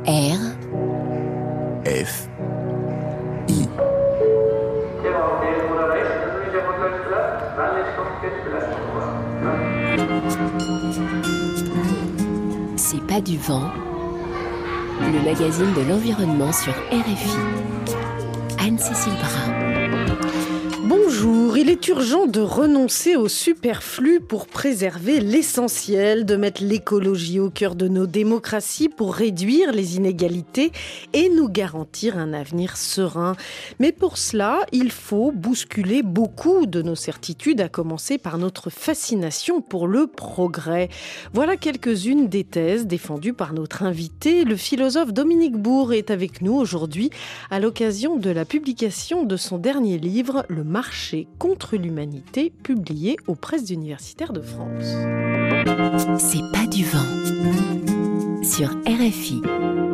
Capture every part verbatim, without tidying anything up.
R F I. C'est pas du vent, le magazine de l'environnement sur R F I. Anne-Cécile Brun. Bonjour, il est urgent de renoncer au superflu pour préserver l'essentiel, de mettre l'écologie au cœur de nos démocraties pour réduire les inégalités et nous garantir un avenir serein. Mais pour cela, il faut bousculer beaucoup de nos certitudes, à commencer par notre fascination pour le progrès. Voilà quelques-unes des thèses défendues par notre invité. Le philosophe Dominique Bourg est avec nous aujourd'hui à l'occasion de la publication de son dernier livre, Le marché contre l'humanité, publié aux Presses universitaires de France. C'est pas du vent sur R F I.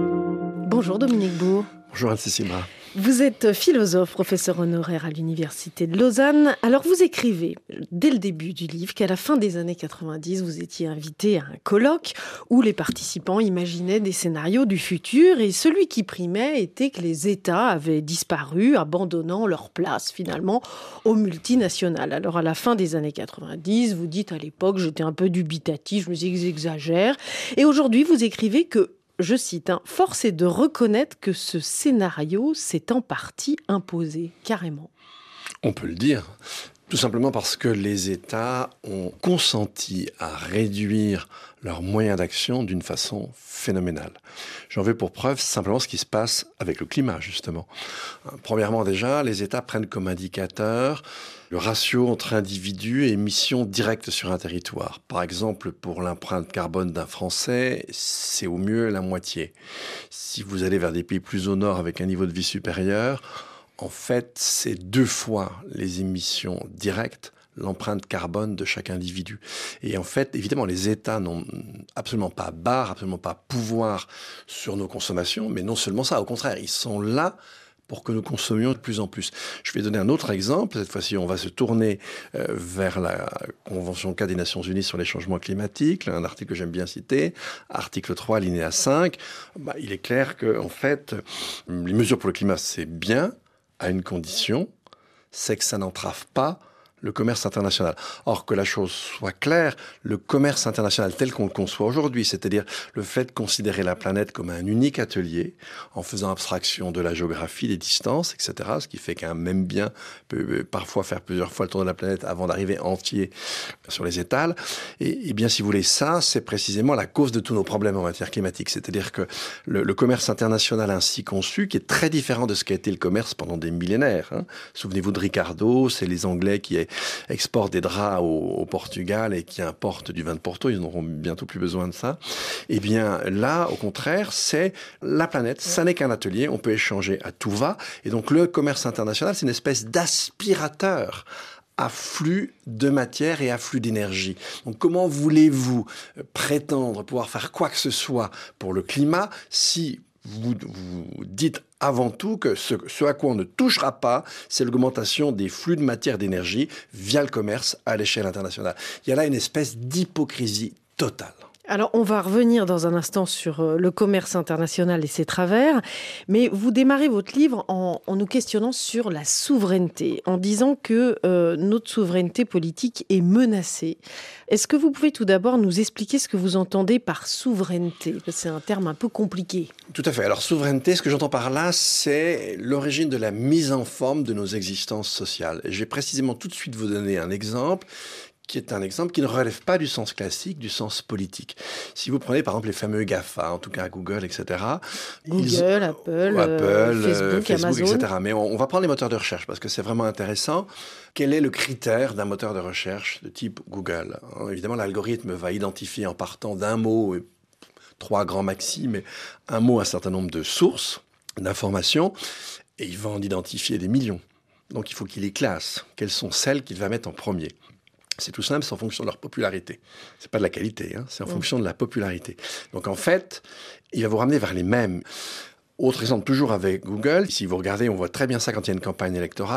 Bonjour Dominique Bourg. Bonjour Anne-Cécile Brun. Vous êtes philosophe, professeur honoraire à l'Université de Lausanne. Alors vous écrivez, dès le début du livre, qu'à la fin des années quatre-vingt-dix, vous étiez invité à un colloque où les participants imaginaient des scénarios du futur et celui qui primait était que les États avaient disparu, abandonnant leur place finalement aux multinationales. Alors à la fin des années quatre-vingt-dix, vous dites à l'époque, j'étais un peu dubitatif, je me dis qu'ils exagèrent. Et aujourd'hui, vous écrivez que, je cite, hein, « Force est de reconnaître que ce scénario s'est en partie imposé, carrément. » On peut le dire, tout simplement parce que les États ont consenti à réduire leurs moyens d'action d'une façon phénoménale. J'en veux pour preuve simplement ce qui se passe avec le climat, justement. Premièrement déjà, les États prennent comme indicateur le ratio entre individus et émissions directes sur un territoire. Par exemple, pour l'empreinte carbone d'un Français, c'est au mieux la moitié. Si vous allez vers des pays plus au nord avec un niveau de vie supérieur, en fait, c'est deux fois les émissions directes, l'empreinte carbone de chaque individu. Et en fait, évidemment, les États n'ont absolument pas barre, absolument pas pouvoir sur nos consommations, mais non seulement ça, au contraire, ils sont là pour que nous consommions de plus en plus. Je vais donner un autre exemple. Cette fois-ci, on va se tourner euh, vers la Convention cadre des Nations Unies sur les changements climatiques, un article que j'aime bien citer, article trois, alinéa cinq. Bah, il est clair que, en fait, les mesures pour le climat, c'est bien, à une condition, c'est que ça n'entrave pas le commerce international. Or, que la chose soit claire, le commerce international tel qu'on le conçoit aujourd'hui, c'est-à-dire le fait de considérer la planète comme un unique atelier, en faisant abstraction de la géographie, des distances, et cetera, ce qui fait qu'un même bien peut parfois faire plusieurs fois le tour de la planète avant d'arriver entier sur les étals. Et, et bien, si vous voulez, ça, c'est précisément la cause de tous nos problèmes en matière climatique. C'est-à-dire que le, le commerce international ainsi conçu, qui est très différent de ce qu'a été le commerce pendant des millénaires. Hein. Souvenez-vous de Ricardo, c'est les Anglais qui exportent des draps au, au Portugal et qui importent du vin de Porto, ils n'auront bientôt plus besoin de ça. Eh bien là, au contraire, c'est la planète, ça n'est qu'un atelier, on peut échanger à tout va. Et donc le commerce international, c'est une espèce d'aspirateur à flux de matière et à flux d'énergie. Donc comment voulez-vous prétendre pouvoir faire quoi que ce soit pour le climat si vous, vous dites avant tout que ce, ce à quoi on ne touchera pas, c'est l'augmentation des flux de matière d'énergie via le commerce à l'échelle internationale. Il y a là une espèce d'hypocrisie totale. Alors, on va revenir dans un instant sur le commerce international et ses travers, mais vous démarrez votre livre en, en nous questionnant sur la souveraineté, en disant que euh, notre souveraineté politique est menacée. Est-ce que vous pouvez tout d'abord nous expliquer ce que vous entendez par souveraineté ? C'est un terme un peu compliqué. Tout à fait. Alors, souveraineté, ce que j'entends par là, c'est l'origine de la mise en forme de nos existences sociales. Et je vais précisément tout de suite vous donner un exemple qui est un exemple qui ne relève pas du sens classique, du sens politique. Si vous prenez par exemple les fameux GAFA, en tout cas Google, et cetera. Google, ils... Apple, Apple euh, Facebook, Facebook, Amazon. et cetera. Mais on, on va prendre les moteurs de recherche parce que c'est vraiment intéressant. Quel est le critère d'un moteur de recherche de type Google ? Alors, évidemment, l'algorithme va identifier en partant d'un mot, trois grands maxi, mais un mot, un certain nombre de sources, d'informations, et il va en identifier des millions. Donc il faut qu'il les classe. Quelles sont celles qu'il va mettre en premier ? C'est tout simple, c'est en fonction de leur popularité. C'est pas de la qualité, hein, c'est en mmh. fonction de la popularité. Donc en fait, il va vous ramener vers les mêmes. Autre exemple, toujours avec Google, si vous regardez, on voit très bien ça quand il y a une campagne électorale.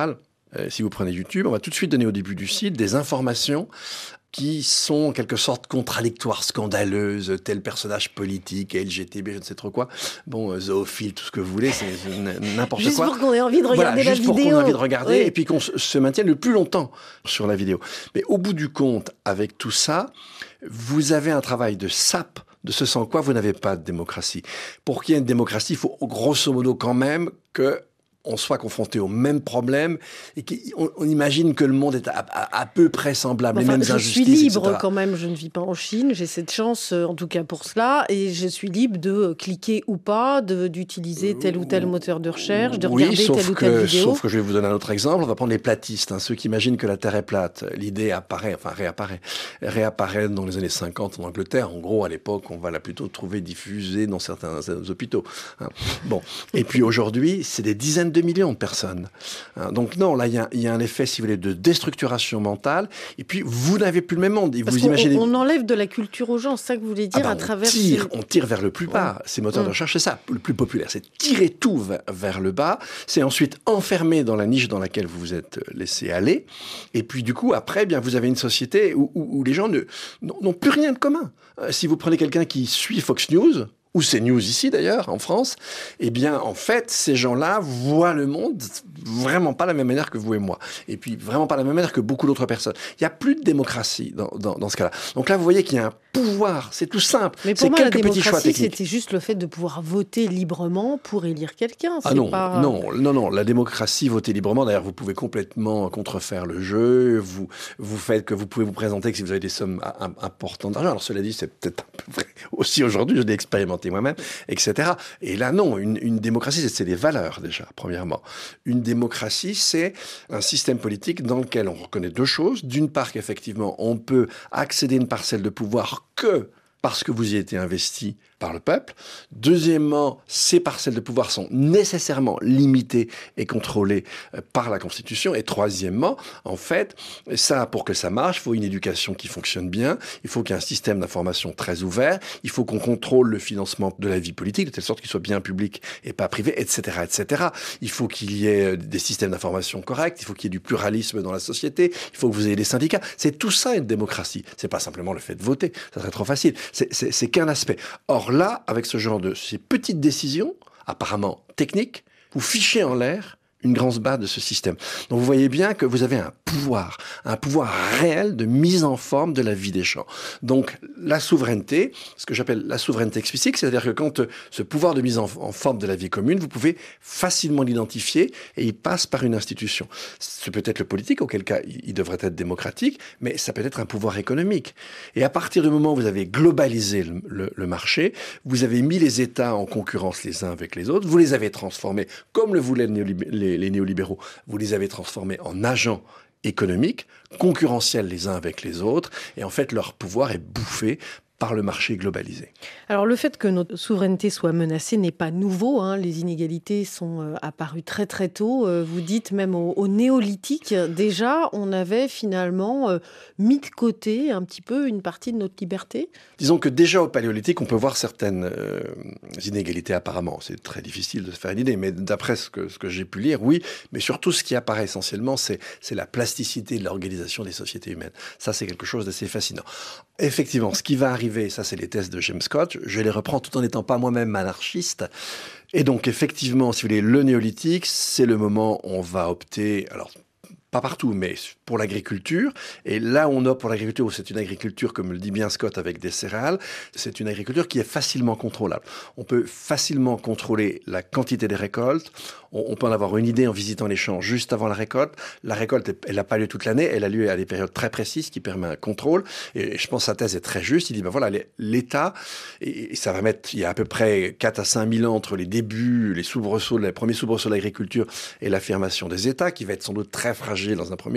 Euh, si vous prenez YouTube, on va tout de suite donner au début du site des informations qui sont en quelque sorte contradictoires, scandaleuses, tel personnage politique, L G T B, je ne sais trop quoi, bon, euh, zoophile, tout ce que vous voulez, c'est n'importe juste quoi. Juste pour qu'on ait envie de regarder voilà, la juste vidéo. Juste pour qu'on ait envie de regarder, oui. et puis qu'on se maintienne le plus longtemps sur la vidéo. Mais au bout du compte, avec tout ça, vous avez un travail de sape, de ce sans quoi vous n'avez pas de démocratie. Pour qu'il y ait une démocratie, il faut grosso modo quand même que on soit confronté aux mêmes problèmes et qu'on on imagine que le monde est à, à, à peu près semblable, enfin, les mêmes je injustices, suis libre et cetera. Quand même, je ne vis pas en Chine, j'ai cette chance en tout cas pour cela, et je suis libre de cliquer ou pas, de, d'utiliser tel ou tel moteur de recherche, de oui, regarder telle ou que, telle vidéo. Sauf que je vais vous donner un autre exemple, on va prendre les platistes, hein, ceux qui imaginent que la Terre est plate. L'idée apparaît, enfin réapparaît, réapparaît dans les années cinquante en Angleterre. En gros, à l'époque, on va la plutôt trouver diffusée dans certains, certains hôpitaux. Hein. Bon, et puis aujourd'hui, c'est des dizaines de millions de personnes. Donc non, là, il y, y a un effet, si vous voulez, de déstructuration mentale. Et puis, vous n'avez plus le même monde. Et Parce vous qu'on imaginez... on enlève de la culture aux gens, c'est ça que vous voulez dire, ah ben, à travers... On tire, ces... on tire vers le plus bas. Ouais. Ces moteurs mmh. de recherche, c'est ça, le plus populaire. C'est tirer tout vers, vers le bas. C'est ensuite enfermer dans la niche dans laquelle vous vous êtes laissé aller. Et puis, du coup, après, eh bien, vous avez une société où, où, où les gens ne, n'ont plus rien de commun. Euh, si vous prenez quelqu'un qui suit Fox News... ou c'est News ici d'ailleurs, en France, eh bien, en fait, ces gens-là voient le monde vraiment pas de la même manière que vous et moi. Et puis, vraiment pas de la même manière que beaucoup d'autres personnes. Il n'y a plus de démocratie dans, dans, dans ce cas-là. Donc là, vous voyez qu'il y a un pouvoir, c'est tout simple. Mais pour c'est moi, quelques la petits choix démocratie, techniques. C'était juste le fait de pouvoir voter librement pour élire quelqu'un. Ah c'est non, pas... non, non, non, la démocratie, voter librement, d'ailleurs, vous pouvez complètement contrefaire le jeu, vous, vous faites que vous pouvez vous présenter que si vous avez des sommes importantes d'argent. Alors, cela dit, c'est peut-être un peu vrai aussi aujourd'hui, je l'ai expérimenté moi-même, et cetera. Et là, non, une, une démocratie, c'est, c'est des valeurs, déjà, premièrement. Une démocratie, c'est un système politique dans lequel on reconnaît deux choses. D'une part, qu'effectivement, on peut accéder à une parcelle de pouvoir que parce que vous y êtes investi par le peuple. Deuxièmement, ces parcelles de pouvoir sont nécessairement limitées et contrôlées par la Constitution. Et troisièmement, en fait, ça, pour que ça marche, il faut une éducation qui fonctionne bien, il faut qu'il y ait un système d'information très ouvert, il faut qu'on contrôle le financement de la vie politique, de telle sorte qu'il soit bien public et pas privé, et cetera, et cetera. Il faut qu'il y ait des systèmes d'information corrects, il faut qu'il y ait du pluralisme dans la société, il faut que vous ayez des syndicats. C'est tout ça une démocratie. C'est pas simplement le fait de voter, ça serait trop facile. C'est, c'est, c'est qu'un aspect. Or là, avec ce genre de ces petites décisions, apparemment techniques, vous fichez en l'air une grande base de ce système. Donc vous voyez bien que vous avez un pouvoir, un pouvoir réel de mise en forme de la vie des gens. Donc la souveraineté, ce que j'appelle la souveraineté explicite, c'est-à-dire que quand ce pouvoir de mise en, en forme de la vie commune, vous pouvez facilement l'identifier et il passe par une institution. C'est peut-être le politique, auquel cas il devrait être démocratique, mais ça peut être un pouvoir économique. Et à partir du moment où vous avez globalisé le, le, le marché, vous avez mis les États en concurrence les uns avec les autres, vous les avez transformés comme le voulaient les Les, les néolibéraux, vous les avez transformés en agents économiques, concurrentiels les uns avec les autres, et en fait, leur pouvoir est bouffé par le marché globalisé. Alors le fait que notre souveraineté soit menacée n'est pas nouveau, hein. Les inégalités sont euh, apparues très très tôt. Euh, vous dites même au, au néolithique, déjà on avait finalement euh, mis de côté un petit peu une partie de notre liberté. Disons que déjà au paléolithique, on peut voir certaines euh, inégalités apparemment. C'est très difficile de se faire une idée, mais d'après ce que, ce que j'ai pu lire, oui. Mais surtout, ce qui apparaît essentiellement, c'est, c'est la plasticité de l'organisation des sociétés humaines. Ça, c'est quelque chose d'assez fascinant. Effectivement, ce qui va arriver, ça c'est les thèses de James Scott, je les reprends tout en n'étant pas moi-même anarchiste. Et donc effectivement, si vous voulez, le néolithique, c'est le moment où on va opter, alors pas partout, mais pour l'agriculture. Et là, on opte pour l'agriculture, où c'est une agriculture, comme le dit bien Scott, avec des céréales, c'est une agriculture qui est facilement contrôlable. On peut facilement contrôler la quantité des récoltes. On, on peut en avoir une idée en visitant les champs juste avant la récolte. La récolte, elle n'a pas lieu toute l'année, elle a lieu à des périodes très précises qui permettent un contrôle. Et je pense que sa thèse est très juste. Il dit, ben voilà, l'État, et ça va mettre, il y a à peu près quatre à cinq mille ans entre les débuts, les soubresauts, les premiers soubresauts de l'agriculture et l'affirmation des États, qui va être sans doute très fragile dans un premier temps.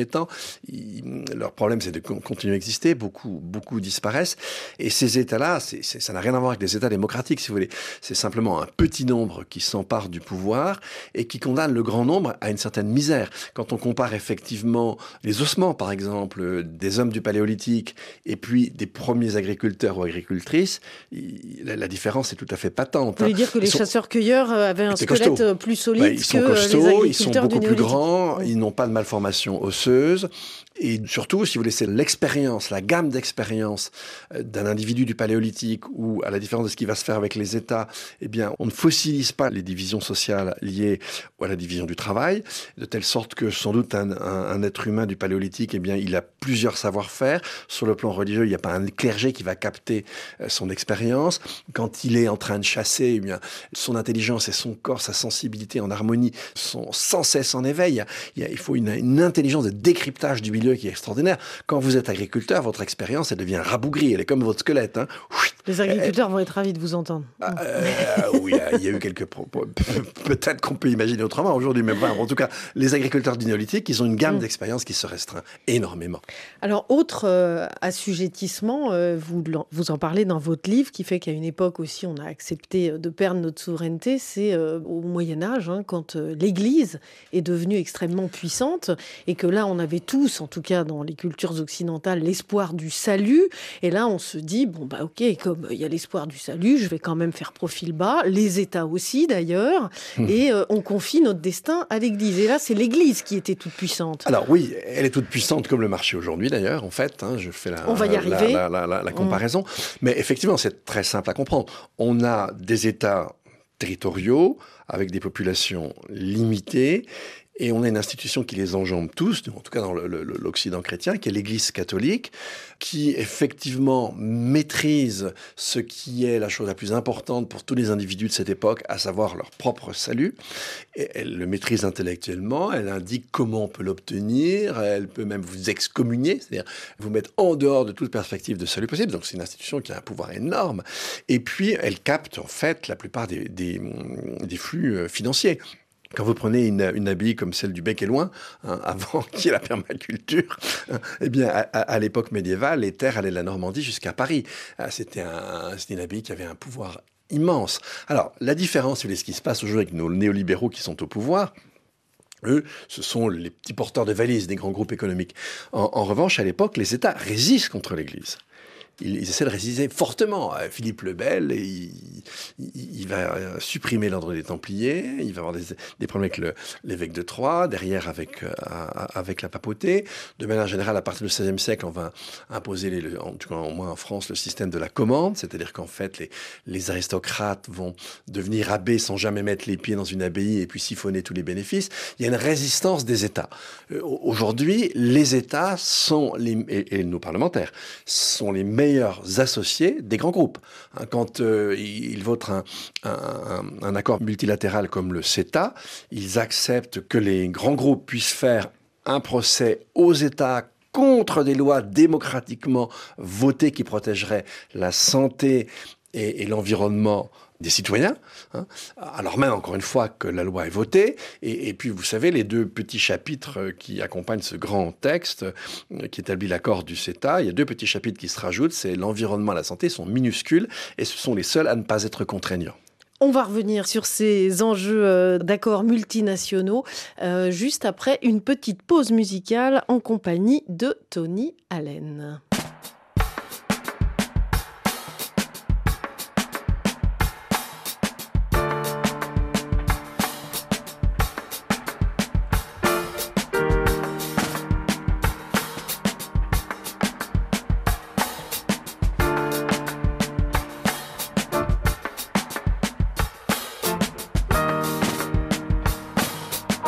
ils, leur problème, c'est de continuer à exister. Beaucoup, beaucoup disparaissent. Et ces États-là, c'est, c'est, ça n'a rien à voir avec les États démocratiques, si vous voulez. C'est simplement un petit nombre qui s'empare du pouvoir et qui condamne le grand nombre à une certaine misère. Quand on compare effectivement les ossements, par exemple, des hommes du Paléolithique et puis des premiers agriculteurs ou agricultrices, il, la, la différence est tout à fait patente. Vous voulez dire que les sont, chasseurs-cueilleurs avaient un squelette costauds. Plus solide ben, ils sont que costauds, les agriculteurs ils sont beaucoup du plus Néolithique. grands, Oui. ils n'ont pas de malformation osseuse. Et surtout, si vous voulez, c'est l'expérience, la gamme d'expérience d'un individu du Paléolithique où, à la différence de ce qui va se faire avec les États, eh bien, on ne fossilise pas les divisions sociales liées à la division du travail, de telle sorte que, sans doute, un, un, un être humain du Paléolithique, eh bien, il a plusieurs savoir-faire. Sur le plan religieux, il n'y a pas un clergé qui va capter son expérience. Quand il est en train de chasser, eh bien, son intelligence et son corps, sa sensibilité en harmonie sont sans cesse en éveil. Il, y a, il faut une, une intelligence de décryptage du milieu qui est extraordinaire. Quand vous êtes agriculteur, votre expérience, elle devient rabougrie. Elle est comme votre squelette. Hein. Les agriculteurs euh, vont être ravis de vous entendre. Euh, oui, il y a eu quelques propos. Peut-être qu'on peut imaginer autrement aujourd'hui, mais bon, en tout cas, les agriculteurs du Néolithique, ils ont une gamme mmh. d'expérience qui se restreint énormément. Alors, autre euh, assujettissement, euh, vous, vous en parlez dans votre livre, qui fait qu'à une époque aussi, on a accepté de perdre notre souveraineté, c'est euh, au Moyen-Âge, hein, quand euh, l'Église est devenue extrêmement puissante, et que là, on avait tous, en tout cas dans les cultures occidentales, l'espoir du salut. Et là, on se dit, bon, bah ok, comme il y a l'espoir du salut, je vais quand même faire profil bas, les États aussi d'ailleurs, mmh. et euh, on confie notre destin à l'Église. Et là, c'est l'Église qui était toute puissante. Alors oui, elle est toute puissante comme le marché aujourd'hui d'ailleurs, en fait. Hein, je fais la, on va y arriver. la, la, la, la comparaison. Mmh. Mais effectivement, c'est très simple à comprendre. On a des États territoriaux avec des populations limitées. Et on a une institution qui les enjambe tous, en tout cas dans le, le, l'Occident chrétien, qui est l'Église catholique, qui effectivement maîtrise ce qui est la chose la plus importante pour tous les individus de cette époque, à savoir leur propre salut. Et elle le maîtrise intellectuellement, elle indique comment on peut l'obtenir, elle peut même vous excommunier, c'est-à-dire vous mettre en dehors de toute perspective de salut possible. Donc c'est une institution qui a un pouvoir énorme. Et puis elle capte en fait la plupart des, des, des flux financiers. Quand vous prenez une, une abbaye comme celle du Bec et Loing, hein, avant qu'il y ait la permaculture, hein, eh bien, à, à l'époque médiévale, les terres allaient de la Normandie jusqu'à Paris. C'était, un, c'était une abbaye qui avait un pouvoir immense. Alors, la différence, c'est ce qui se passe aujourd'hui avec nos néolibéraux qui sont au pouvoir. Eux, ce sont les petits porteurs de valises des grands groupes économiques. En, en revanche, à l'époque, les États résistent contre l'Église. Ils, ils essaient de résister fortement. Philippe le Bel, il, il, il va supprimer l'ordre des Templiers, il va avoir des, des problèmes avec le, l'évêque de Troyes, derrière avec, euh, avec la papauté. De manière générale, à partir du seizième siècle, on va imposer, les, en tout cas au moins en France, le système de la commande, c'est-à-dire qu'en fait, les, les aristocrates vont devenir abbés sans jamais mettre les pieds dans une abbaye et puis siphonner tous les bénéfices. Il y a une résistance des États. Euh, aujourd'hui, les États sont, les, et, et nos parlementaires, sont les meilleurs associés des grands groupes. Quand euh, ils votent un, un, un accord multilatéral comme le CETA, ils acceptent que les grands groupes puissent faire un procès aux États contre des lois démocratiquement votées qui protégeraient la santé et, et l'environnement des citoyens, hein, alors même, encore une fois, que la loi est votée. Et, et puis, vous savez, les deux petits chapitres qui accompagnent ce grand texte qui établit l'accord du CETA, il y a deux petits chapitres qui se rajoutent, c'est l'environnement et la santé, sont minuscules, et ce sont les seuls à ne pas être contraignants. On va revenir sur ces enjeux d'accords multinationaux euh, juste après une petite pause musicale en compagnie de Tony Allen.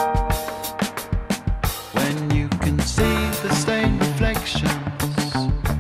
When you can see the stained reflections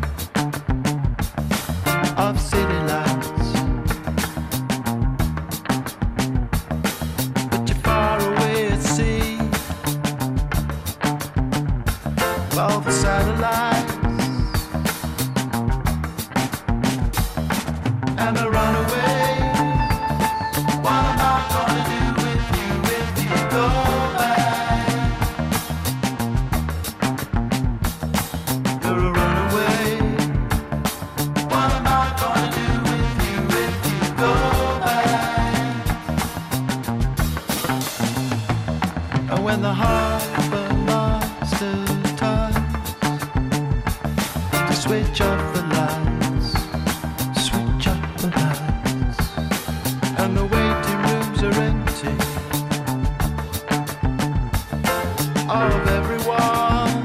and the harbor master turns to switch off the lights, switch off the lights, and the waiting rooms are empty of everyone.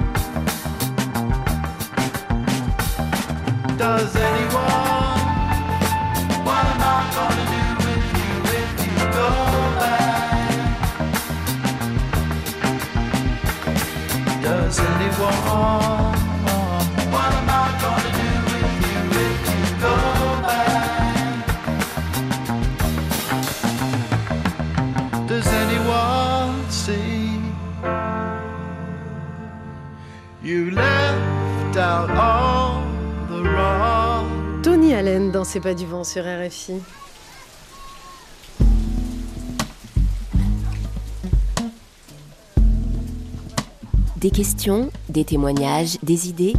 Does anyone? What am I gonna do with you if you go back? Does anyone? What am I gonna do with you if you go back? Does anyone see? You left out all the wrong. Tony Allen dans C'est pas du vent sur R F I. Des questions, des témoignages, des idées.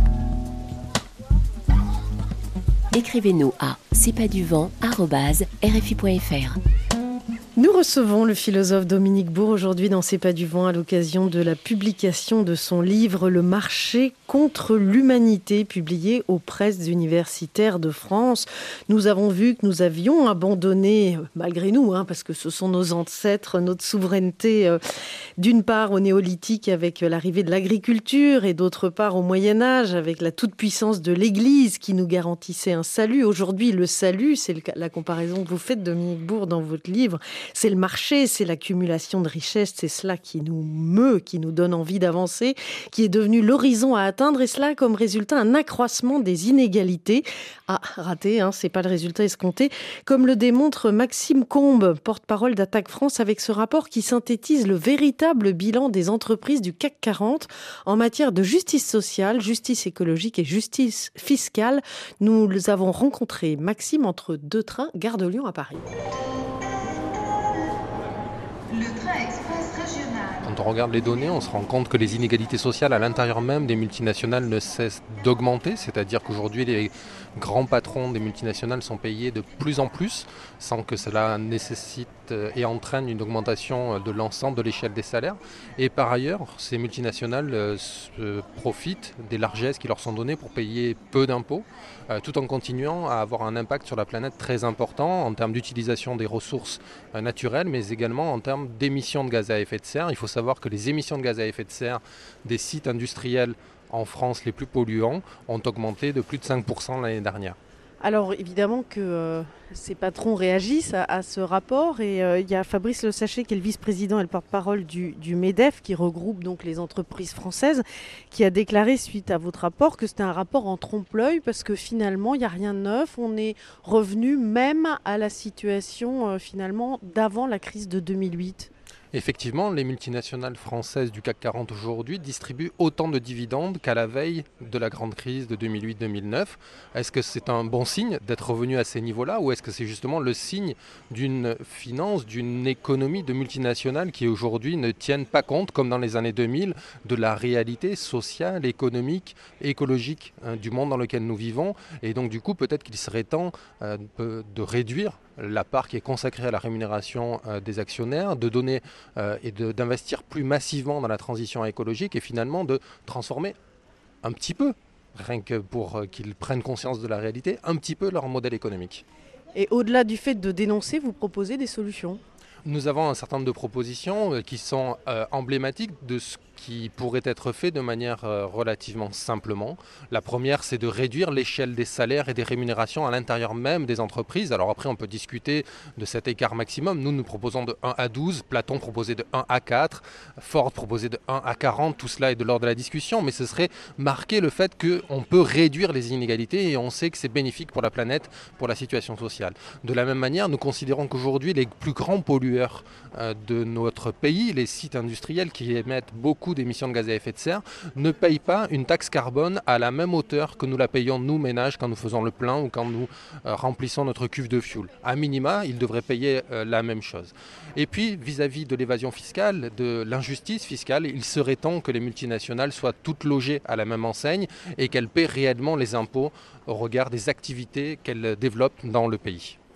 Écrivez-nous à c'est pas du vent arobase r f i point f r. Nous recevons le philosophe Dominique Bourg aujourd'hui dans C'est pas du vent à l'occasion de la publication de son livre Le marché contre l'humanité, publié aux presses universitaires de France. Nous avons vu que nous avions abandonné, malgré nous, hein, parce que ce sont nos ancêtres, notre souveraineté, euh, d'une part au néolithique avec l'arrivée de l'agriculture et d'autre part au Moyen-Âge avec la toute-puissance de l'Église qui nous garantissait un salut. Aujourd'hui, le salut, c'est le, la comparaison que vous faites, Dominique Bourg, dans votre livre. C'est le marché, c'est l'accumulation de richesses, c'est cela qui nous meut, qui nous donne envie d'avancer, qui est devenu l'horizon à atteindre, et cela comme résultat un accroissement des inégalités. Ah, raté, hein, c'est pas le résultat escompté, comme le démontre Maxime Combes, porte-parole d'Attaque France, avec ce rapport qui synthétise le véritable bilan des entreprises du C A C quarante en matière de justice sociale, justice écologique et justice fiscale. Nous avons rencontré Maxime entre deux trains, Gare de Lyon à Paris. Le train express régional. Quand on regarde les données, on se rend compte que les inégalités sociales à l'intérieur même des multinationales ne cessent d'augmenter, c'est-à-dire qu'aujourd'hui les grands patrons des multinationales sont payés de plus en plus sans que cela nécessite et entraîne une augmentation de l'ensemble de l'échelle des salaires. Et par ailleurs, ces multinationales profitent des largesses qui leur sont données pour payer peu d'impôts, tout en continuant à avoir un impact sur la planète très important en termes d'utilisation des ressources naturelles, mais également en termes d'émissions de gaz à effet de serre. Il faut savoir que les émissions de gaz à effet de serre des sites industriels en France les plus polluants ont augmenté de plus de cinq pour cent l'année dernière. Alors évidemment que euh, ces patrons réagissent à, à ce rapport et il euh, y a Fabrice Le Sachet qui est le vice-président et le porte-parole du, du MEDEF qui regroupe donc les entreprises françaises qui a déclaré suite à votre rapport que c'était un rapport en trompe-l'œil parce que finalement il n'y a rien de neuf, on est revenu même à la situation euh, finalement d'avant la crise de deux mille huit. Effectivement, les multinationales françaises du C A C quarante aujourd'hui distribuent autant de dividendes qu'à la veille de la grande crise de deux mille huit deux mille neuf. Est-ce que c'est un bon signe d'être revenu à ces niveaux-là ou est-ce que c'est justement le signe d'une finance, d'une économie de multinationales qui aujourd'hui ne tiennent pas compte, comme dans les années deux mille, de la réalité sociale, économique, écologique hein, du monde dans lequel nous vivons et donc du coup peut-être qu'il serait temps euh, de réduire la part qui est consacrée à la rémunération euh, des actionnaires, de donner euh, et de, d'investir plus massivement dans la transition écologique et finalement de transformer un petit peu, rien que pour euh, qu'ils prennent conscience de la réalité, un petit peu leur modèle économique. Et au-delà du fait de dénoncer, vous proposez des solutions ? Nous avons un certain nombre de propositions euh, qui sont euh, emblématiques de ce qui pourrait être fait de manière euh, relativement simplement. La première, c'est de réduire l'échelle des salaires et des rémunérations à l'intérieur même des entreprises. Alors après, on peut discuter de cet écart maximum. Nous, nous proposons de un à douze, Platon proposait de un à quatre, Ford proposait de un à quarante. Tout cela est de l'ordre de la discussion, mais ce serait marquer le fait qu'on peut réduire les inégalités et on sait que c'est bénéfique pour la planète, pour la situation sociale. De la même manière, nous considérons qu'aujourd'hui, les plus grands pollueurs euh, de notre pays, les sites industriels qui émettent beaucoup d'émissions de gaz à effet de serre, ne payent pas une taxe carbone à la même hauteur que nous la payons nous ménages quand nous faisons le plein ou quand nous euh, remplissons notre cuve de fioul. À minima, ils devraient payer euh, la même chose. Et puis, vis-à-vis de l'évasion fiscale, de l'injustice fiscale, il serait temps que les multinationales soient toutes logées à la même enseigne et qu'elles paient réellement les impôts au regard des activités qu'elles développent dans le pays.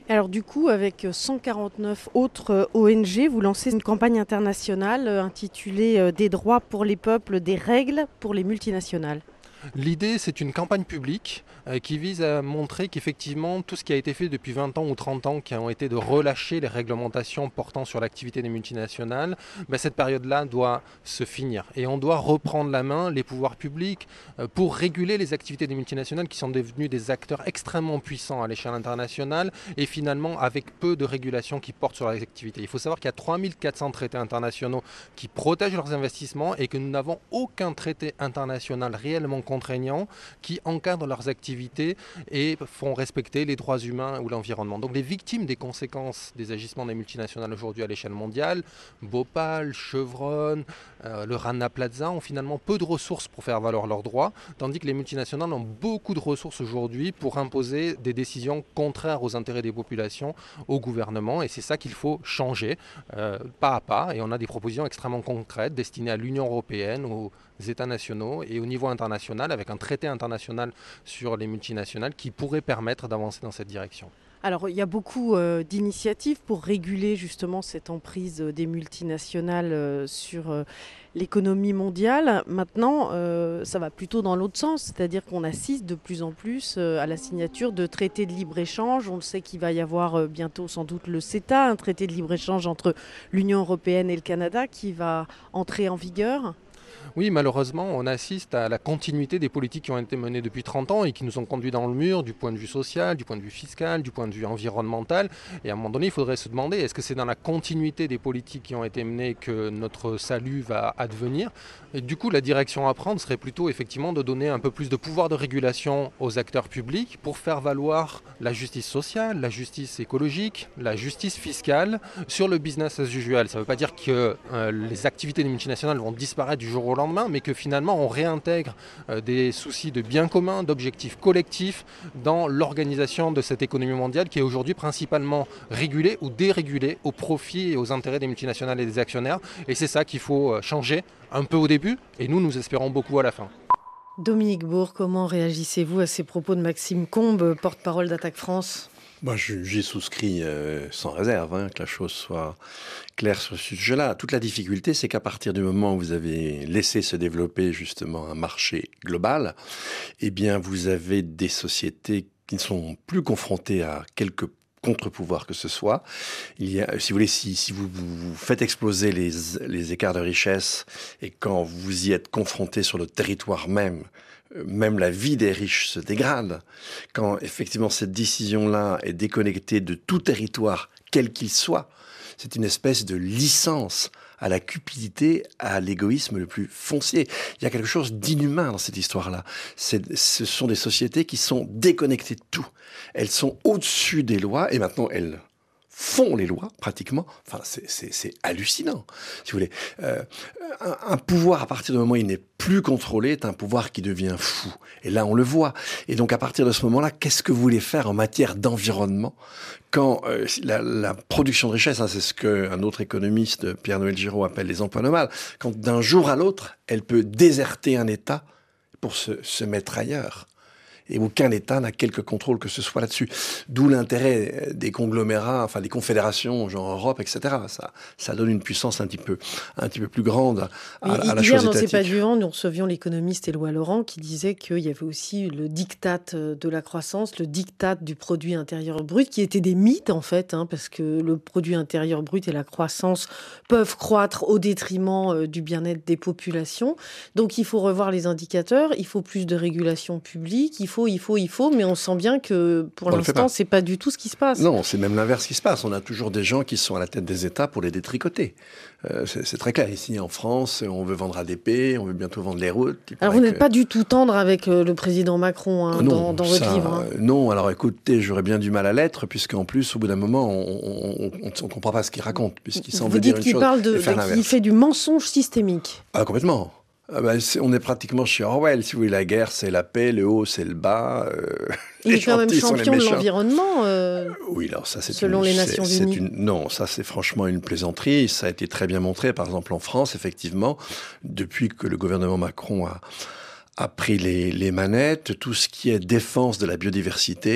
Alors du coup, avec cent quarante-neuf autres O N G, vous lancez une campagne internationale intitulée « Des droits pour les peuples, des règles pour les multinationales ». L'idée, c'est une campagne publique euh, qui vise à montrer qu'effectivement, tout ce qui a été fait depuis vingt ans ou trente ans, qui ont été de relâcher les réglementations portant sur l'activité des multinationales, ben, cette période-là doit se finir. Et on doit reprendre la main, les pouvoirs publics, euh, pour réguler les activités des multinationales qui sont devenues des acteurs extrêmement puissants à l'échelle internationale et finalement avec peu de régulation qui portent sur les activités. Il faut savoir qu'il y a trois mille quatre cents traités internationaux qui protègent leurs investissements et que nous n'avons aucun traité international réellement contraignants qui encadrent leurs activités et font respecter les droits humains ou l'environnement. Donc les victimes des conséquences des agissements des multinationales aujourd'hui à l'échelle mondiale, Bhopal, Chevron, euh, le Rana Plaza ont finalement peu de ressources pour faire valoir leurs droits, tandis que les multinationales ont beaucoup de ressources aujourd'hui pour imposer des décisions contraires aux intérêts des populations, au gouvernement, et c'est ça qu'il faut changer euh, pas à pas, et on a des propositions extrêmement concrètes destinées à l'Union européenne, aux États nationaux et au niveau international, avec un traité international sur les multinationales qui pourrait permettre d'avancer dans cette direction. Alors, il y a beaucoup euh, d'initiatives pour réguler justement cette emprise des multinationales euh, sur euh, l'économie mondiale. Maintenant, euh, ça va plutôt dans l'autre sens, c'est-à-dire qu'on assiste de plus en plus euh, à la signature de traités de libre-échange. On le sait qu'il va y avoir euh, bientôt sans doute le CETA, un traité de libre-échange entre l'Union européenne et le Canada qui va entrer en vigueur. Oui, malheureusement, on assiste à la continuité des politiques qui ont été menées depuis trente ans et qui nous ont conduits dans le mur du point de vue social, du point de vue fiscal, du point de vue environnemental. Et à un moment donné, il faudrait se demander, est-ce que c'est dans la continuité des politiques qui ont été menées que notre salut va advenir ? Et du coup, la direction à prendre serait plutôt effectivement de donner un peu plus de pouvoir de régulation aux acteurs publics pour faire valoir la justice sociale, la justice écologique, la justice fiscale sur le business as usual. Ça ne veut pas dire que euh, les activités des multinationales vont disparaître du jour au lendemain, mais que finalement on réintègre euh, des soucis de bien commun, d'objectifs collectifs dans l'organisation de cette économie mondiale qui est aujourd'hui principalement régulée ou dérégulée au profit et aux intérêts des multinationales et des actionnaires. Et c'est ça qu'il faut changer un peu au début et nous, nous espérons beaucoup à la fin. Dominique Bourg, comment réagissez-vous à ces propos de Maxime Combes, porte-parole d'Attaque France ? Moi, j'y souscris euh, sans réserve, hein, que la chose soit claire sur ce sujet-là. Toute la difficulté, c'est qu'à partir du moment où vous avez laissé se développer justement un marché global, eh bien, vous avez des sociétés qui ne sont plus confrontées à quelques contre-pouvoir que ce soit. Il y a, si vous voulez, si, si vous, vous faites exploser les, les écarts de richesse et quand vous y êtes confronté sur le territoire même, même la vie des riches se dégrade. Quand effectivement cette décision-là est déconnectée de tout territoire, quel qu'il soit, c'est une espèce de licence à la cupidité, à l'égoïsme le plus foncier. Il y a quelque chose d'inhumain dans cette histoire-là. C'est, ce sont des sociétés qui sont déconnectées de tout. Elles sont au-dessus des lois et maintenant elles font les lois, pratiquement. Enfin, c'est, c'est, c'est hallucinant, si vous voulez. Euh, un, un pouvoir, à partir du moment où il n'est plus contrôlé, est un pouvoir qui devient fou. Et là, on le voit. Et donc, à partir de ce moment-là, qu'est-ce que vous voulez faire en matière d'environnement quand euh, la, la production de richesse, hein, c'est ce qu'un autre économiste, Pierre-Noël Giraud, appelle les emplois nomades, quand d'un jour à l'autre, elle peut déserter un État pour se, se mettre ailleurs. Et aucun État n'a quelque contrôle que ce soit là-dessus. D'où l'intérêt des conglomérats, enfin des confédérations, genre Europe, et cetera. Ça, ça donne une puissance un petit peu, un petit peu plus grande à, à la chose étatique. Hier, dans C'est pas du vent, nous recevions l'économiste Éloi Laurent qui disait qu'il y avait aussi le diktat de la croissance, le diktat du produit intérieur brut, qui étaient des mythes en fait, hein, parce que le produit intérieur brut et la croissance peuvent croître au détriment du bien-être des populations. Donc il faut revoir les indicateurs, il faut plus de régulation publique, il faut Il faut, il faut, mais on sent bien que pour on l'instant, c'est pas du tout ce qui se passe. Non, c'est même l'inverse qui se passe. On a toujours des gens qui sont à la tête des États pour les détricoter. Euh, c'est, c'est très clair. Ici, en France, on veut vendre A D P, on veut bientôt vendre les routes. Alors, vous que... n'êtes pas du tout tendre avec euh, le président Macron hein, non, dans, dans votre ça, livre. Hein. Euh, non, alors écoutez, j'aurais bien du mal à l'être, puisqu'en plus, au bout d'un moment, on ne comprend pas ce qu'il raconte, puisqu'il semble vous dire dites une qu'il chose parle de, et faire qu'il fait du mensonge systémique. Ah, complètement. Ah ben, c'est, on est pratiquement chez Orwell. Si vous voulez, la guerre, c'est la paix, le haut, c'est le bas. Euh, Il est quand même champion de l'environnement, euh, oui, alors ça, c'est selon une, les Nations c'est, Unies. C'est une, non, ça, c'est franchement une plaisanterie. Ça a été très bien montré, par exemple, en France, effectivement, depuis que le gouvernement Macron a, a pris les, les manettes, tout ce qui est défense de la biodiversité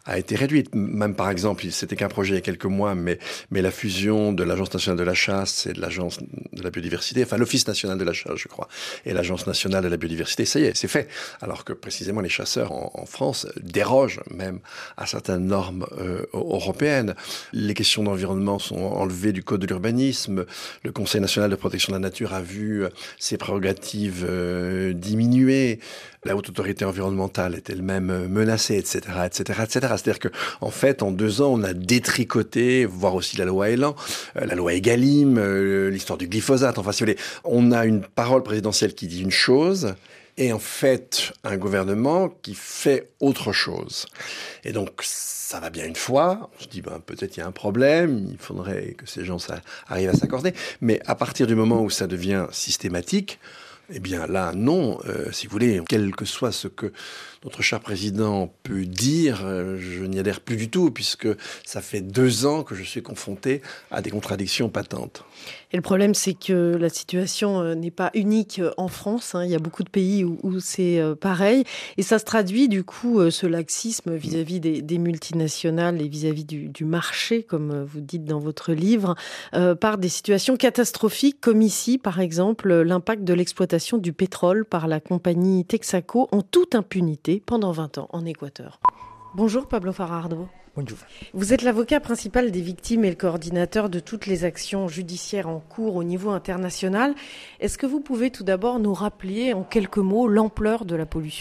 a été réduite. Même par exemple, c'était qu'un projet il y a quelques mois, mais, mais la fusion de l'Agence nationale de la chasse et de l'Agence de la biodiversité, enfin l'Office national de la chasse, je crois, et l'Agence nationale de la biodiversité, ça y est, c'est fait. Alors que précisément les chasseurs en, en France dérogent même à certaines normes euh, européennes. Les questions d'environnement sont enlevées du Code de l'urbanisme. Le Conseil national de protection de la nature a vu ses prérogatives euh, diminuer. La haute autorité environnementale est elle-même menacée, et cetera, et cetera, et cetera. C'est-à-dire que, en fait, en deux ans, on a détricoté, voire aussi la loi Elan, euh, la loi Egalim, euh, l'histoire du glyphosate. Enfin, si vous voulez, on a une parole présidentielle qui dit une chose, et en fait, un gouvernement qui fait autre chose. Et donc, ça va bien une fois. On se dit, ben, peut-être il y a un problème. Il faudrait que ces gens ça, arrivent à s'accorder. Mais à partir du moment où ça devient systématique, eh bien là, non. Euh, si vous voulez, quel que soit ce que notre cher président peut dire, euh, je n'y adhère plus du tout, puisque ça fait deux ans que je suis confronté à des contradictions patentes. Et le problème, c'est que la situation euh, n'est pas unique en France. Hein. Il y a beaucoup de pays où, où c'est euh, pareil. Et ça se traduit, du coup, euh, ce laxisme vis-à-vis des, des multinationales et vis-à-vis du, du marché, comme vous dites dans votre livre, euh, par des situations catastrophiques, comme ici, par exemple, l'impact de l'exploitation du pétrole par la compagnie Texaco en toute impunité pendant vingt ans en Équateur. Bonjour Pablo Fajardo. Bonjour. Vous êtes l'avocat principal des victimes et le coordinateur de toutes les actions judiciaires en cours au niveau international. Est-ce que vous pouvez tout d'abord nous rappeler en quelques mots l'ampleur de la pollution ?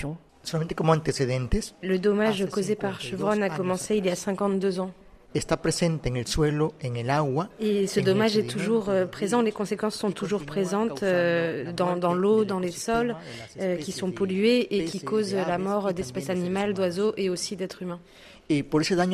Le dommage causé par Chevron a commencé il y a cinquante-deux ans. Está presente en el suelo, en el agua. Et ce dommage est toujours euh, présent, les conséquences sont toujours présentes euh, dans, dans l'eau, dans les sols, euh, qui sont pollués et qui causent la mort d'espèces animales, d'oiseaux et aussi d'êtres humains. Et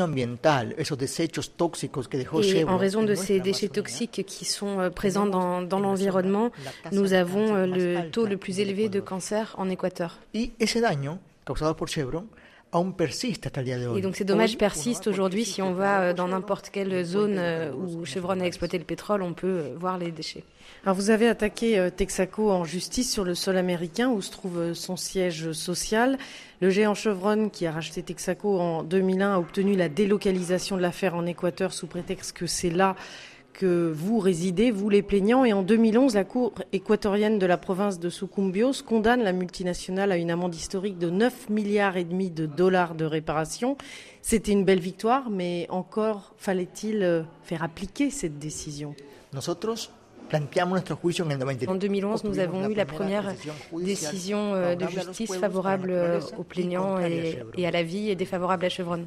en raison de ces déchets toxiques qui sont présents dans, dans l'environnement, nous avons le taux le plus élevé de cancer en Équateur. Et ese daño causado por Chevron aún persiste hasta el día de hoy. Et donc ces dommages persistent aujourd'hui. Si on va dans n'importe quelle zone où Chevron a exploité le pétrole, on peut voir les déchets. Alors vous avez attaqué Texaco en justice sur le sol américain où se trouve son siège social. Le géant Chevron qui a racheté Texaco en deux mille un a obtenu la délocalisation de l'affaire en Équateur sous prétexte que c'est là que vous résidez, vous les plaignants. Et en deux mille onze, la Cour équatorienne de la province de Sucumbios condamne la multinationale à une amende historique de neuf milliards et demi de dollars de réparation. C'était une belle victoire, mais encore fallait-il faire appliquer cette décision. Nosotros En deux mille onze, nous avons eu la première décision de justice favorable aux plaignants et, et à la vie et défavorable à Chevron.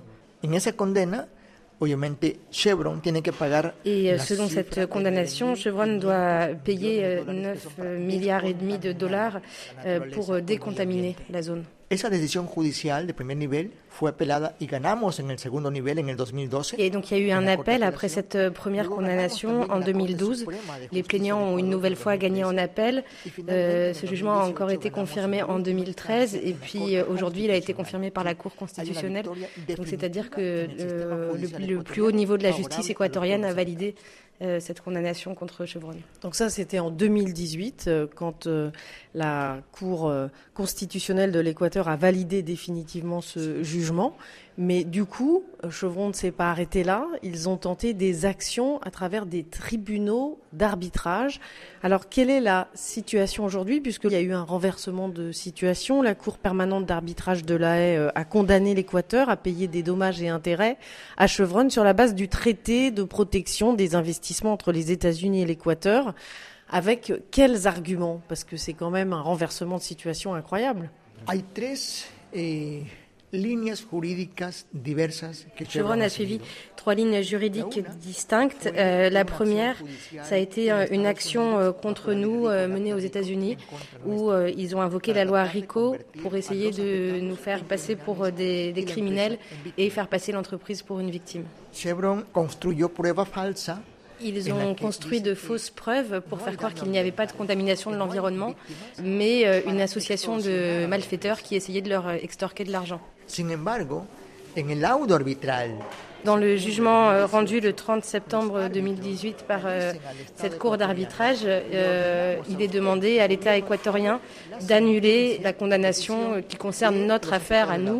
Et selon cette condamnation, Chevron doit payer neuf milliards et demi de dollars pour décontaminer la zone. Esa decisión judicial de primer nivel fue apelada y ganamos en el segundo nivel en el dos mil doce. Et donc il y a eu un appel après cette première condamnation en deux mille douze. Les plaignants ont une nouvelle fois gagné en appel. Euh, ce jugement a encore été confirmé en deux mille treize et puis aujourd'hui il a été confirmé par la Cour constitutionnelle. Donc c'est-à-dire que euh, le, le plus haut niveau de la justice équatorienne a validé euh, cette condamnation contre Chevron. Donc ça c'était en deux mille dix-huit euh, quand euh, la Cour euh, constitutionnelle de l'Équateur a validé définitivement ce jugement. Mais du coup, Chevron ne s'est pas arrêté là. Ils ont tenté des actions à travers des tribunaux d'arbitrage. Alors, quelle est la situation aujourd'hui ? Puisqu'il y a eu un renversement de situation, la Cour permanente d'arbitrage de La Haye a condamné l'Équateur à payer des dommages et intérêts à Chevron sur la base du traité de protection des investissements entre les États-Unis et l'Équateur. Avec quels arguments ? Parce que c'est quand même un renversement de situation incroyable. Hay tres, eh... Chevron a suivi trois lignes juridiques distinctes. Euh, la première, ça a été une action contre nous euh, menée aux États-Unis où euh, ils ont invoqué la loi RICO pour essayer de nous faire passer pour des, des criminels et faire passer l'entreprise pour une victime. Chevron construyó prueba falsa. Ils ont construit de fausses preuves pour faire croire qu'il n'y avait pas de contamination de l'environnement, mais une association de malfaiteurs qui essayait de leur extorquer de l'argent. Dans le jugement rendu le trente septembre deux mille dix-huit par euh, cette cour d'arbitrage, euh, il est demandé à l'État équatorien d'annuler la condamnation qui concerne notre affaire à nous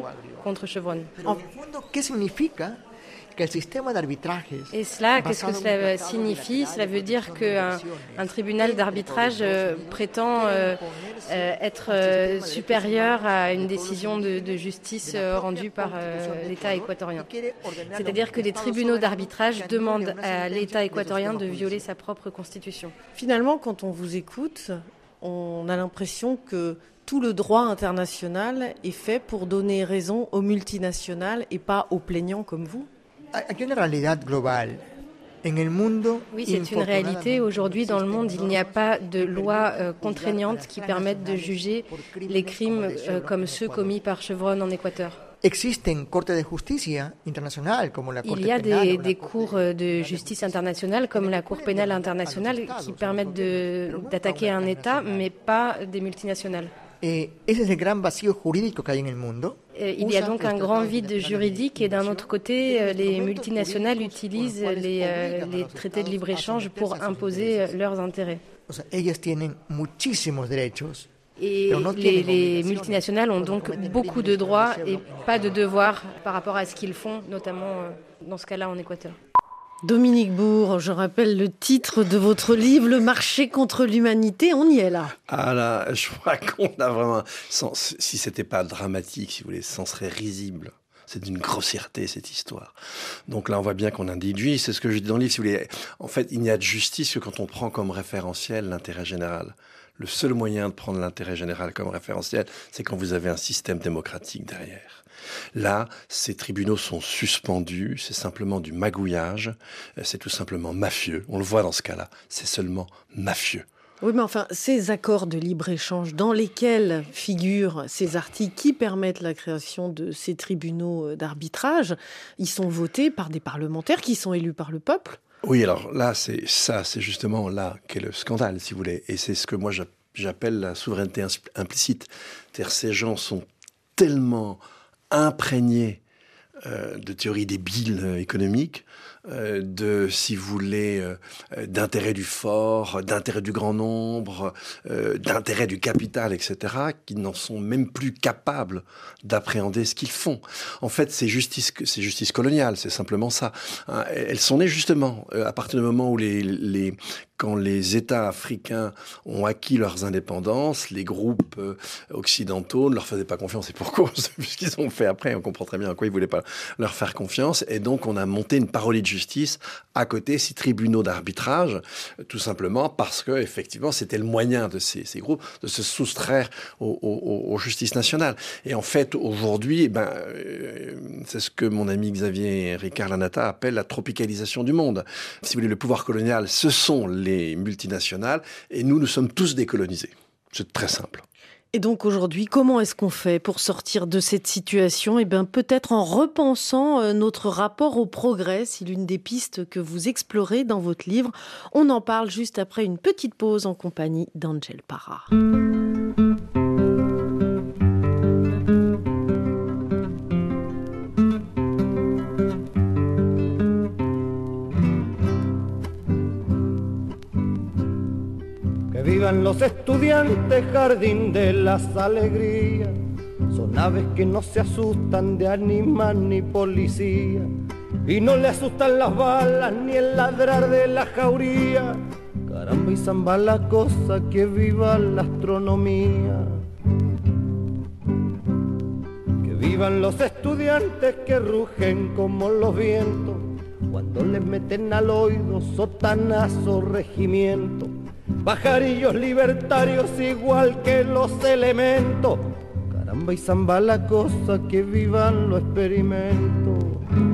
contre Chevron. En fondo, ¿qué significa que el sistema de arbitrajes? Et cela, qu'est-ce que cela signifie? Cela veut dire qu'un un tribunal d'arbitrage euh, prétend euh, euh, être euh, supérieur à une décision de, de justice euh, rendue par euh, l'État équatorien. C'est-à-dire que les tribunaux d'arbitrage demandent à l'État équatorien de violer sa propre constitution. Finalement, quand on vous écoute, on a l'impression que tout le droit international est fait pour donner raison aux multinationales et pas aux plaignants comme vous. Hay una realidad global. En el mundo, Oui, c'est une réalité. Aujourd'hui, dans le monde, il n'y a pas de loi euh, contraignante qui permette de juger les crimes euh, comme ceux commis par Chevron en Équateur. Existen cortes de justicia internacional como la Corte Il y a Penal des, o la des Corte- cours de justice internationale comme la Cour pénale internationale qui permettent de- d'attaquer un État, mais pas des multinationales. Eh, ese es el gran vacío jurídico que hay en el mundo. Euh, Il y a donc un grand vide juridique et d'un autre côté, euh, les multinationales utilisent les, euh, les traités de libre-échange pour imposer euh, leurs intérêts. O sea, ellas tienen muchísimos derechos. Et les, les multinationales ont donc beaucoup de droits et pas de devoirs par rapport à ce qu'ils font, notamment euh, dans ce cas-là en Équateur. Dominique Bourg, je rappelle le titre de votre livre, Le marché contre l'humanité, on y est là. Ah là, je crois qu'on a vraiment... Sans, si c'était pas dramatique, si vous voulez, ça serait risible. C'est d'une grossièreté, cette histoire. Donc là, on voit bien qu'on a déduit, c'est ce que je dis dans le livre, si vous voulez. En fait, il n'y a de justice que quand on prend comme référentiel l'intérêt général. Le seul moyen de prendre l'intérêt général comme référentiel, c'est quand vous avez un système démocratique derrière. Là, ces tribunaux sont suspendus, c'est simplement du magouillage, c'est tout simplement mafieux. On le voit dans ce cas-là, c'est seulement mafieux. Oui, mais enfin, ces accords de libre-échange dans lesquels figurent ces articles qui permettent la création de ces tribunaux d'arbitrage, ils sont votés par des parlementaires qui sont élus par le peuple. Oui, alors là, c'est ça, c'est justement là qu'est le scandale, si vous voulez. Et c'est ce que moi j'appelle la souveraineté implicite. C'est-à-dire ces gens sont tellement imprégnés euh, de théories débiles économiques, euh, de, si vous voulez, euh, d'intérêt du fort, d'intérêt du grand nombre, euh, d'intérêt du capital, et cetera, qui n'en sont même plus capables d'appréhender ce qu'ils font. En fait, c'est justice, c'est justice coloniale, c'est simplement ça. Hein, elles sont nées justement euh, à partir du moment où les, les quand les États africains ont acquis leurs indépendances, les groupes euh, occidentaux ne leur faisaient pas confiance. Et pour cause, puisqu'ils ont fait après, on comprend très bien à quoi ils ne voulaient pas leur faire confiance. Et donc, on a monté une parolie de justice à côté, ces tribunaux d'arbitrage, tout simplement parce que, effectivement, c'était le moyen de ces, ces groupes de se soustraire aux, aux, aux justices nationales. Et en fait, aujourd'hui, eh ben, euh, c'est ce que mon ami Xavier Ricard Lanata appelle la tropicalisation du monde. Si vous voulez, le pouvoir colonial, ce sont les multinationales, et nous, nous sommes tous décolonisés. C'est très simple. Et donc aujourd'hui, comment est-ce qu'on fait pour sortir de cette situation ? Eh bien, peut-être en repensant notre rapport au progrès, c'est l'une des pistes que vous explorez dans votre livre. On en parle juste après une petite pause en compagnie d'Angel Parra. Vivan los estudiantes, jardín de las alegrías. Son aves que no se asustan de animal ni policía. Y no le asustan las balas ni el ladrar de la jauría. Caramba y zamba la cosa, que viva la astronomía. Que vivan los estudiantes que rugen como los vientos. Cuando les meten al oído sotanazo regimiento. Pajarillos libertarios igual que los elementos. Caramba y zamba la cosa, que vivan los experimentos.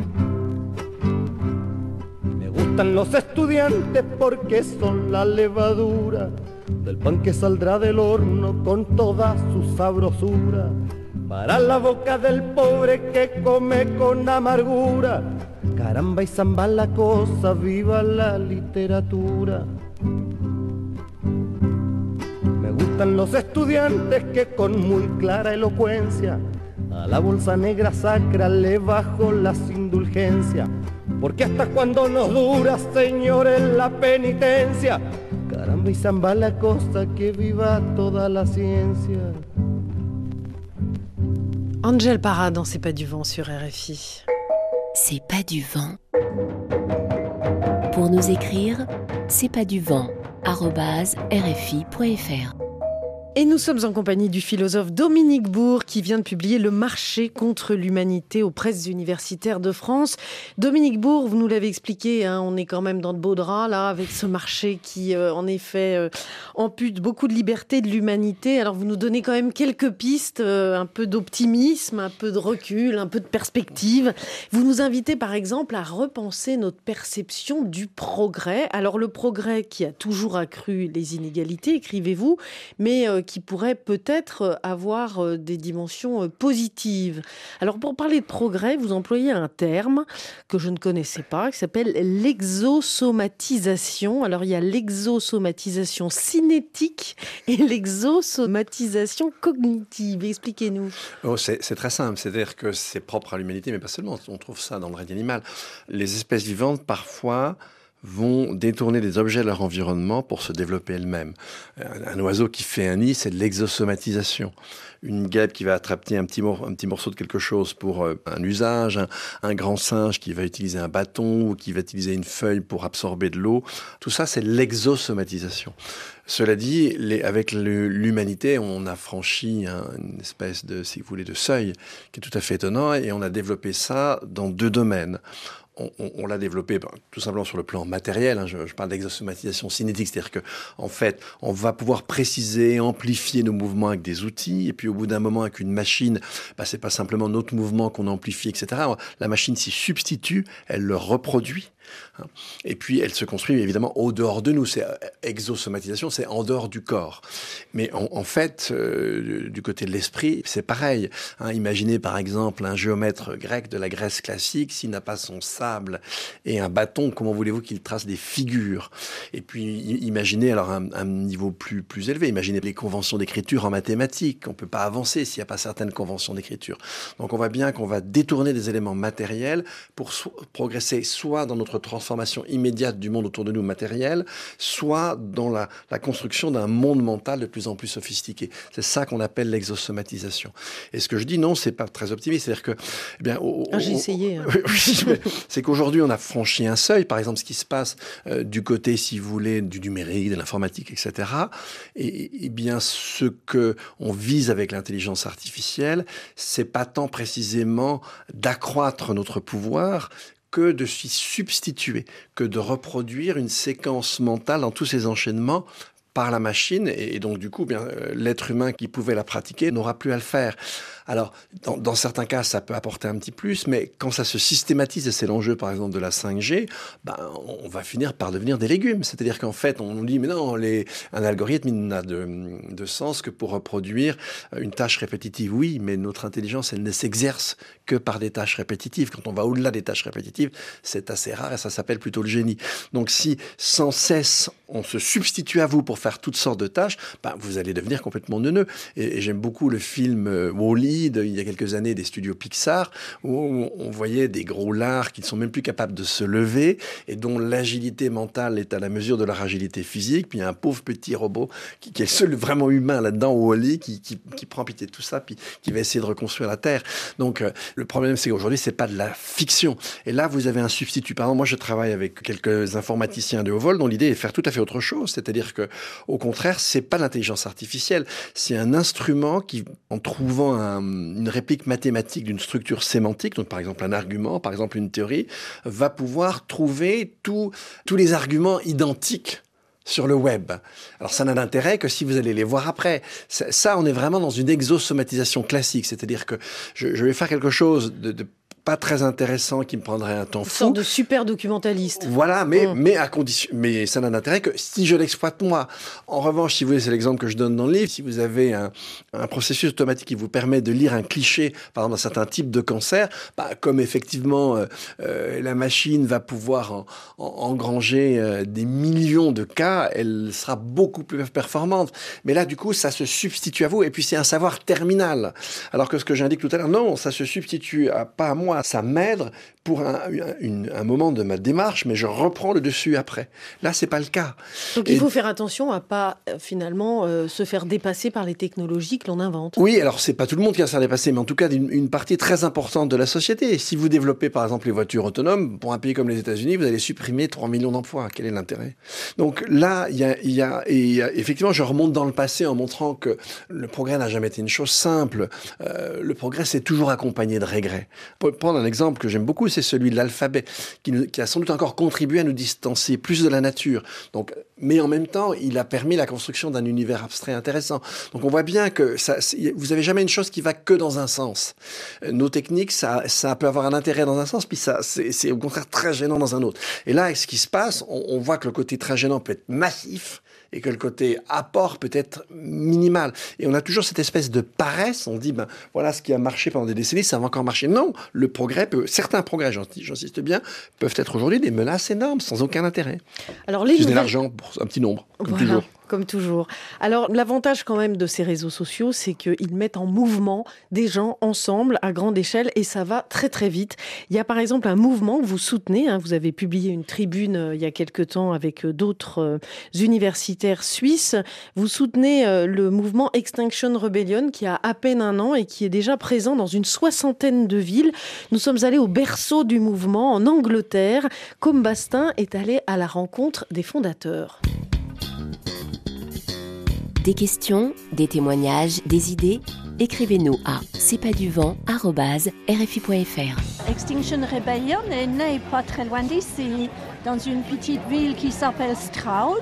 Me gustan los estudiantes porque son la levadura del pan que saldrá del horno con toda su sabrosura. Para la boca del pobre que come con amargura. Caramba y zamba la cosa, viva la literatura. Me gustan los estudiantes que con muy clara elocuencia a la bolsa negra sacra le bajo las indulgencias. Porque hasta cuando nos dura, señores, la penitencia. Caramba y zamba la cosa, que viva toda la ciencia. Angel Parra dans C'est pas du vent sur R F I. C'est pas du vent. Pour nous écrire, c'est pas du vent arobase r f i point f r. Et nous sommes en compagnie du philosophe Dominique Bourg qui vient de publier Le marché contre l'humanité aux presses universitaires de France. Dominique Bourg, vous nous l'avez expliqué, hein, on est quand même dans de beaux draps là avec ce marché qui euh, en effet euh, ampute beaucoup de liberté de l'humanité. Alors vous nous donnez quand même quelques pistes, euh, un peu d'optimisme, un peu de recul, un peu de perspective. Vous nous invitez par exemple à repenser notre perception du progrès. Alors le progrès qui a toujours accru les inégalités, écrivez-vous, mais euh, qui pourrait peut-être avoir des dimensions positives. Alors pour parler de progrès, vous employez un terme que je ne connaissais pas, qui s'appelle l'exosomatisation. Alors il y a l'exosomatisation cinétique et l'exosomatisation cognitive. Expliquez-nous. Oh, c'est, c'est très simple, c'est-à-dire que c'est propre à l'humanité, mais pas seulement. On trouve ça dans le règne animal. Les espèces vivantes, parfois, vont détourner des objets de leur environnement pour se développer elles-mêmes. Un, un oiseau qui fait un nid, c'est de l'exosomatisation. Une guêpe qui va attraper un petit, mor- un petit morceau de quelque chose pour euh, un usage, un, un grand singe qui va utiliser un bâton ou qui va utiliser une feuille pour absorber de l'eau. Tout ça, c'est l'exosomatisation. Cela dit, les, avec le, l'humanité, on a franchi un, une espèce de, si vous voulez, de seuil qui est tout à fait étonnant et on a développé ça dans deux domaines. On, on, on l'a développé ben, tout simplement sur le plan matériel. Hein, je, je parle d'exosomatisation cinétique, c'est-à-dire que en fait, on va pouvoir préciser, amplifier nos mouvements avec des outils, et puis au bout d'un moment, avec une machine, ben, c'est pas simplement notre mouvement qu'on amplifie, et cetera. La machine s'y substitue, elle le reproduit. Hein, et puis, elle se construit évidemment au dehors de nous. C'est exosomatisation, c'est en dehors du corps. Mais en, en fait, euh, du côté de l'esprit, c'est pareil. Hein, imaginez par exemple un géomètre grec de la Grèce classique, s'il n'a pas son sable et un bâton, comment voulez-vous qu'il trace des figures? Et puis, imaginez alors un, un niveau plus, plus élevé. Imaginez les conventions d'écriture en mathématiques. On ne peut pas avancer s'il n'y a pas certaines conventions d'écriture. Donc, on voit bien qu'on va détourner des éléments matériels pour so- progresser soit dans notre transformation immédiate du monde autour de nous matériel, soit dans la, la construction d'un monde mental de plus en plus sophistiqué. C'est ça qu'on appelle l'exosomatisation. Et ce que je dis, non, c'est pas très optimiste. C'est-à-dire que, eh bien, au, ah, j'ai au, essayé. Hein. Oui, mais c'est qu'aujourd'hui, on a franchi un seuil. Par exemple, ce qui se passe euh, du côté, si vous voulez, du numérique, de l'informatique, et cetera. Et, et bien, ce que on vise avec l'intelligence artificielle, c'est pas tant précisément d'accroître notre pouvoir que de s'y substituer, que de reproduire une séquence mentale dans tous ces enchaînements par la machine, et donc du coup, bien, l'être humain qui pouvait la pratiquer n'aura plus à le faire. Alors, dans, dans certains cas, ça peut apporter un petit plus, mais quand ça se systématise, et c'est l'enjeu, par exemple, de la cinq G, ben, on va finir par devenir des légumes. C'est-à-dire qu'en fait, on nous dit, mais non, les, un algorithme, il n'a de, de sens que pour reproduire une tâche répétitive. Oui, mais notre intelligence, elle ne s'exerce que par des tâches répétitives. Quand on va au-delà des tâches répétitives, c'est assez rare et ça s'appelle plutôt le génie. Donc, si sans cesse, on se substitue à vous pour faire toutes sortes de tâches, ben, vous allez devenir complètement neuneux. Et, et j'aime beaucoup le film euh, Wall-E, De, il y a quelques années des studios Pixar où on, on voyait des gros lards qui ne sont même plus capables de se lever et dont l'agilité mentale est à la mesure de leur agilité physique. Puis il y a un pauvre petit robot qui, qui est le seul vraiment humain là-dedans, Wall-E, qui, qui, qui prend pitié de tout ça puis qui va essayer de reconstruire la Terre. Donc euh, le problème, c'est qu'aujourd'hui, c'est pas de la fiction. Et là, vous avez un substitut. Par exemple, moi, je travaille avec quelques informaticiens de haut vol dont l'idée est de faire tout à fait autre chose. C'est-à-dire que, au contraire, c'est pas l'intelligence artificielle. C'est un instrument qui, en trouvant un une réplique mathématique d'une structure sémantique, donc par exemple un argument, par exemple une théorie, va pouvoir trouver tous tous les arguments identiques sur le web. Alors ça n'a d'intérêt que si vous allez les voir après. Ça, ça on est vraiment dans une exosomatisation classique, c'est-à-dire que je, je vais faire quelque chose de, de pas très intéressant qui me prendrait un temps fou. Une sorte de super documentaliste. Voilà, mais, mmh. mais à condition, mais ça n'a d'intérêt que si je l'exploite moi. En revanche, si vous voulez, c'est l'exemple que je donne dans le livre, si vous avez un, un processus automatique qui vous permet de lire un cliché, par exemple, d'un certain type de cancer, bah, comme effectivement, euh, euh, la machine va pouvoir en, en, engranger euh, des millions de cas, elle sera beaucoup plus performante. Mais là, du coup, ça se substitue à vous, et puis c'est un savoir terminal. Alors que ce que j'indique tout à l'heure, non, ça se substitue à, pas à moi, moi, ça m'aide pour un, une, un moment de ma démarche, mais je reprends le dessus après. Là, c'est pas le cas. Donc, et il faut faire attention à pas, euh, finalement, euh, se faire dépasser par les technologies que l'on invente. Oui, alors c'est pas tout le monde qui va se faire dépasser, mais en tout cas, une, une partie très importante de la société. Et si vous développez, par exemple, les voitures autonomes, pour un pays comme les États-Unis, vous allez supprimer trois millions d'emplois. Quel est l'intérêt? Donc là, il y a, il y a, et y a, effectivement, je remonte dans le passé en montrant que le progrès n'a jamais été une chose simple. Euh, le progrès, c'est toujours accompagné de regrets. Pour prendre un exemple que j'aime beaucoup, c'est celui de l'alphabet, qui, nous, qui a sans doute encore contribué à nous distancer plus de la nature. Donc, mais en même temps, il a permis la construction d'un univers abstrait intéressant. Donc on voit bien que ça, vous n'avez jamais une chose qui va que dans un sens. Nos techniques, ça, ça peut avoir un intérêt dans un sens, puis ça, c'est, c'est au contraire très gênant dans un autre. Et là, avec ce qui se passe, on, on voit que le côté très gênant peut être massif, et que le côté apport peut être minimal. Et on a toujours cette espèce de paresse, on dit, ben voilà ce qui a marché pendant des décennies, ça va encore marcher. Non, le progrès peut, certains progrès, j'insiste bien, peuvent être aujourd'hui des menaces énormes, sans aucun intérêt. Alors, les nouvelles... nouvelles... de l'argent pour un petit nombre, comme voilà. toujours. Comme toujours. Alors, l'avantage quand même de ces réseaux sociaux, c'est qu'ils mettent en mouvement des gens ensemble à grande échelle et ça va très très vite. Il y a par exemple un mouvement que vous soutenez, hein, vous avez publié une tribune euh, il y a quelque temps avec euh, d'autres euh, universitaires suisses. Vous soutenez euh, le mouvement Extinction Rebellion qui a à peine un an et qui est déjà présent dans une soixantaine de villes. Nous sommes allés au berceau du mouvement en Angleterre. Côme Bastin est allé à la rencontre des fondateurs. Des questions, des témoignages, des idées, écrivez-nous à c'est pas du vent arobase r f i point f r. Extinction Rebellion est né pas très loin d'ici, dans une petite ville qui s'appelle Stroud,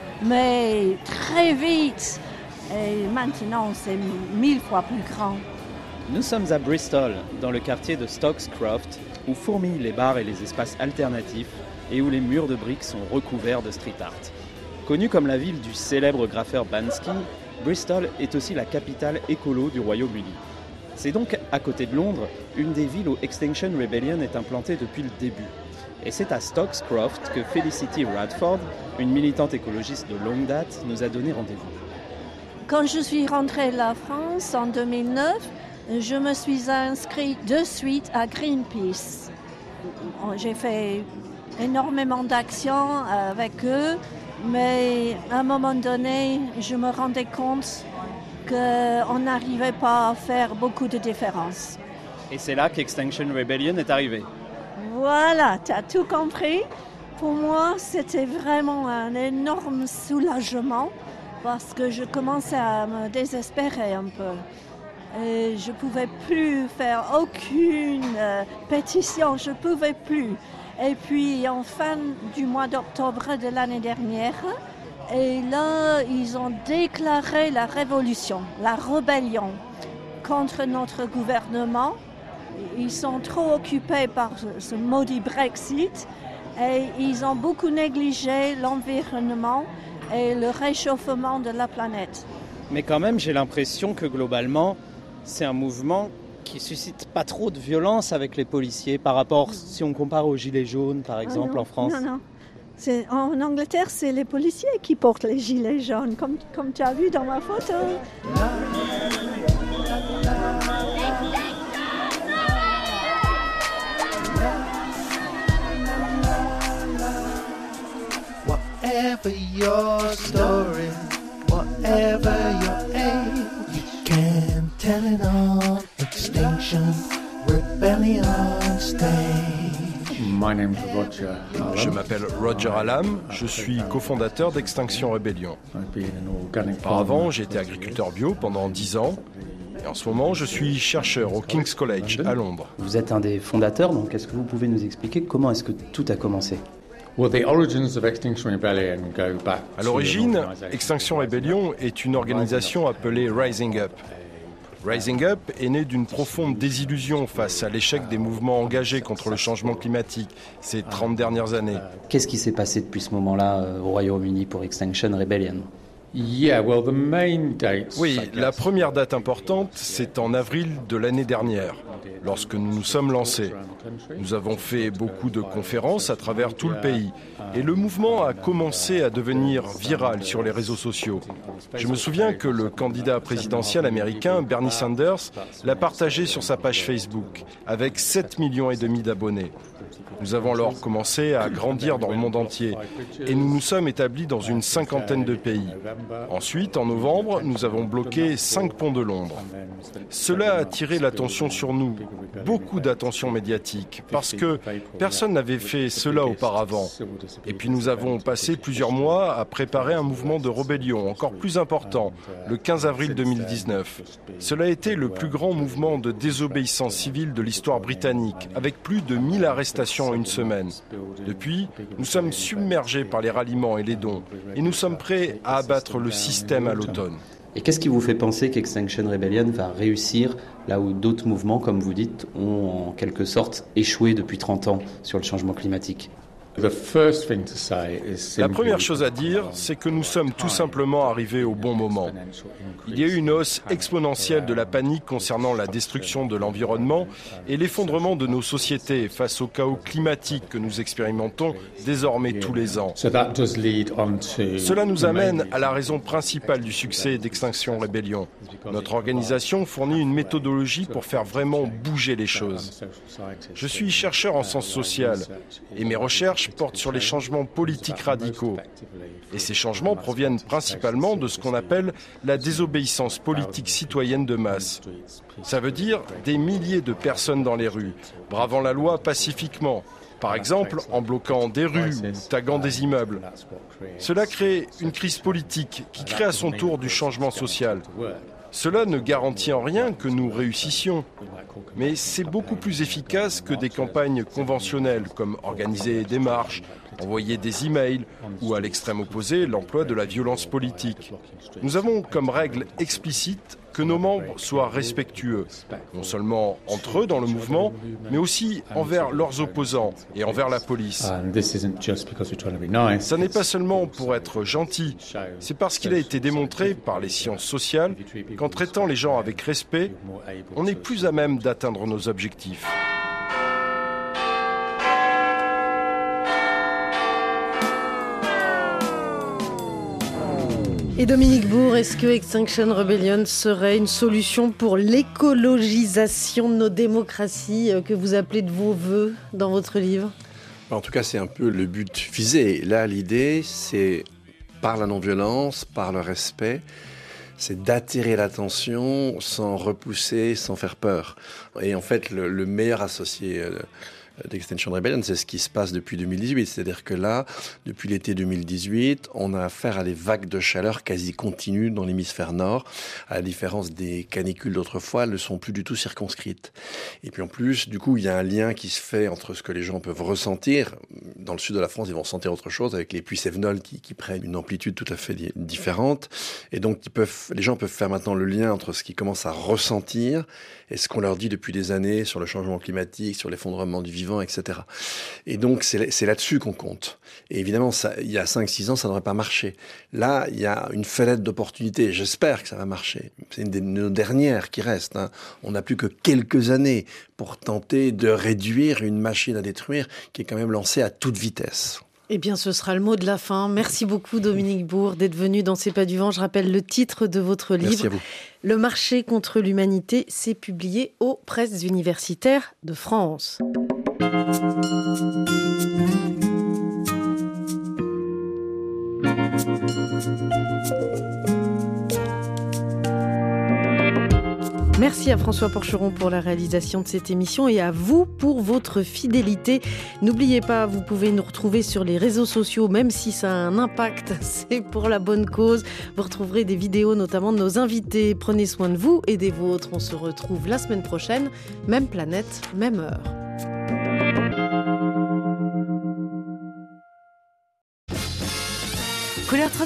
mais très vite, et maintenant c'est mille fois plus grand. Nous sommes à Bristol, dans le quartier de Stocks Croft, où fourmillent les bars et les espaces alternatifs et où les murs de briques sont recouverts de street art. Connue comme la ville du célèbre graffeur Banksy, Bristol est aussi la capitale écolo du Royaume-Uni. C'est donc, à côté de Londres, une des villes où Extinction Rebellion est implantée depuis le début. Et c'est à Stocks Croft que Felicity Radford, une militante écologiste de longue date, nous a donné rendez-vous. Quand je suis rentrée de la France en deux mille neuf, je me suis inscrite de suite à Greenpeace. J'ai fait énormément d'actions avec eux. Mais à un moment donné, je me rendais compte qu'on n'arrivait pas à faire beaucoup de différences. Et c'est là qu'Extinction Rebellion est arrivée. Voilà, tu as tout compris. Pour moi, c'était vraiment un énorme soulagement parce que je commençais à me désespérer un peu. Et je ne pouvais plus faire aucune euh, pétition, je ne pouvais plus. Et puis, en fin du mois d'octobre de l'année dernière, et là, ils ont déclaré la révolution, la rébellion contre notre gouvernement. Ils sont trop occupés par ce maudit Brexit et ils ont beaucoup négligé l'environnement et le réchauffement de la planète. Mais quand même, j'ai l'impression que globalement, c'est un mouvement qui suscite pas trop de violence avec les policiers par rapport, si on compare aux gilets jaunes par exemple ah non, en France. Non, non. C'est, en Angleterre, c'est les policiers qui portent les gilets jaunes, comme, comme tu as vu dans ma photo. Whatever your story, whatever your age, you can tell it on Extinction Rebellion stage. My name's Roger Hallam. Je m'appelle Roger Hallam, je suis cofondateur d'Extinction Rebellion. Auparavant, j'étais agriculteur bio pendant dix ans. Et en ce moment, je suis chercheur au King's College à Londres. Vous êtes un des fondateurs, donc est-ce que vous pouvez nous expliquer comment est-ce que tout a commencé ? À l'origine, Extinction Rebellion est une organisation appelée Rising Up. Rising Up est né d'une profonde désillusion face à l'échec des mouvements engagés contre le changement climatique ces trente dernières années. Qu'est-ce qui s'est passé depuis ce moment-là au Royaume-Uni pour Extinction Rebellion ? Oui, la première date importante, c'est en avril de l'année dernière, lorsque nous nous sommes lancés. Nous avons fait beaucoup de conférences à travers tout le pays et le mouvement a commencé à devenir viral sur les réseaux sociaux. Je me souviens que le candidat présidentiel américain, Bernie Sanders, l'a partagé sur sa page Facebook avec sept millions et demi d'abonnés. Nous avons alors commencé à grandir dans le monde entier et nous nous sommes établis dans une cinquantaine de pays. Ensuite, en novembre, nous avons bloqué cinq ponts de Londres. Cela a attiré l'attention sur nous, beaucoup d'attention médiatique, parce que personne n'avait fait cela auparavant. Et puis nous avons passé plusieurs mois à préparer un mouvement de rébellion encore plus important, le quinze avril deux mille dix-neuf. Cela a été le plus grand mouvement de désobéissance civile de l'histoire britannique, avec plus de mille arrestations en une semaine. Depuis, nous sommes submergés par les ralliements et les dons, et nous sommes prêts à abattre le système à l'automne. Et qu'est-ce qui vous fait penser qu'Extinction Rebellion va réussir là où d'autres mouvements, comme vous dites, ont en quelque sorte échoué depuis trente ans sur le changement climatique ? La première chose à dire, c'est que nous sommes tout simplement arrivés au bon moment. Il y a eu une hausse exponentielle de la panique concernant la destruction de l'environnement et l'effondrement de nos sociétés face au chaos climatique que nous expérimentons désormais tous les ans. Cela nous amène à la raison principale du succès d'Extinction Rebellion. Notre organisation fournit une méthodologie pour faire vraiment bouger les choses. Je suis chercheur en sciences sociales et mes recherches portent sur les changements politiques radicaux. Et ces changements proviennent principalement de ce qu'on appelle la désobéissance politique citoyenne de masse. Ça veut dire des milliers de personnes dans les rues, bravant la loi pacifiquement, par exemple en bloquant des rues ou taguant des immeubles. Cela crée une crise politique qui crée à son tour du changement social. Cela ne garantit en rien que nous réussissions, mais c'est beaucoup plus efficace que des campagnes conventionnelles comme organiser des marches, envoyer des emails ou à l'extrême opposé l'emploi de la violence politique. Nous avons comme règle explicite que nos membres soient respectueux, non seulement entre eux dans le mouvement, mais aussi envers leurs opposants et envers la police. Ça n'est pas seulement pour être gentil, c'est parce qu'il a été démontré par les sciences sociales qu'en traitant les gens avec respect, on est plus à même d'atteindre nos objectifs. Et Dominique Bourg, est-ce que Extinction Rebellion serait une solution pour l'écologisation de nos démocraties que vous appelez de vos voeux dans votre livre ? En tout cas, c'est un peu le but visé. Là, l'idée, c'est par la non-violence, par le respect, c'est d'attirer l'attention sans repousser, sans faire peur. Et en fait, le, le meilleur associé euh, d'Extinction Rebellion, c'est ce qui se passe depuis deux mille dix-huit. C'est-à-dire que là, depuis l'été deux mille dix-huit, on a affaire à des vagues de chaleur quasi continues dans l'hémisphère nord. À la différence des canicules d'autrefois, elles ne sont plus du tout circonscrites. Et puis en plus, du coup, il y a un lien qui se fait entre ce que les gens peuvent ressentir. Dans le sud de la France, ils vont sentir autre chose avec les pluies cévenoles qui, qui prennent une amplitude tout à fait di- différente. Et donc, ils peuvent, les gens peuvent faire maintenant le lien entre ce qu'ils commencent à ressentir et ce qu'on leur dit depuis des années sur le changement climatique, sur l'effondrement du vivant, et cetera. Et donc, c'est, c'est là-dessus qu'on compte. Et évidemment, ça, il y a cinq six ans, ça n'aurait pas marché. Là, il y a une fenêtre d'opportunité. J'espère que ça va marcher. C'est une de nos dernières qui reste. Hein. On n'a plus que quelques années pour tenter de réduire une machine à détruire qui est quand même lancée à toute vitesse. Eh bien, ce sera le mot de la fin. Merci beaucoup, Dominique Bourg, d'être venu dans C'est pas du vent. Je rappelle le titre de votre livre. Merci à vous. Le marché contre l'humanité, c'est publié aux Presses universitaires de France. Merci à François Porcheron pour la réalisation de cette émission et à vous pour votre fidélité. N'oubliez pas, vous pouvez nous retrouver sur les réseaux sociaux, même si ça a un impact, c'est pour la bonne cause. Vous retrouverez des vidéos notamment de nos invités. Prenez soin de vous et des vôtres. On se retrouve la semaine prochaine, même planète, même heure. Couleur